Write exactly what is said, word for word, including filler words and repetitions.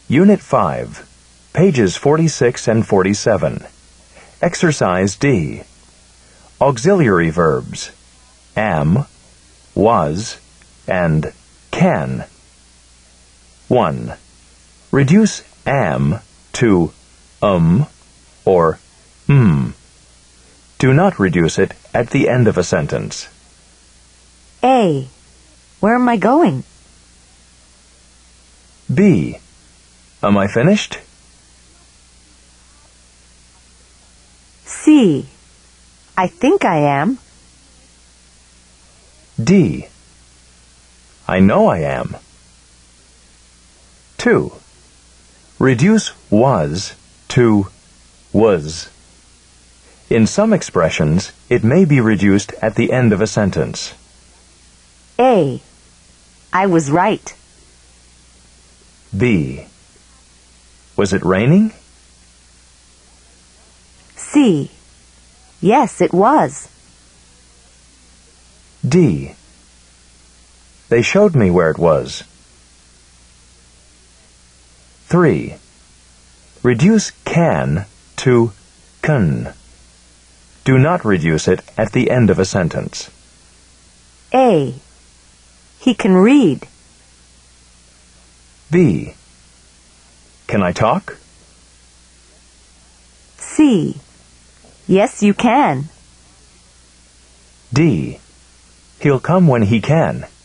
Unit five, pages forty-six and forty-seven. Exercise D. Auxiliary verbs am, was, and can. one. Reduce am to um or mm. Do not reduce it at the end of a sentence. A. Where am I going? B. Am I finished? C. I think I am. D. I know I am. two. Reduce was to was. In some expressions, it may be reduced at the end of a sentence. A. I was right. B. Was it raining? C. Yes, it was. D. They showed me where it was. three. Reduce can to can. Do not reduce it at the end of a sentence. A. He can read. B. Can I talk? C. Yes, you can. D. He'll come when he can.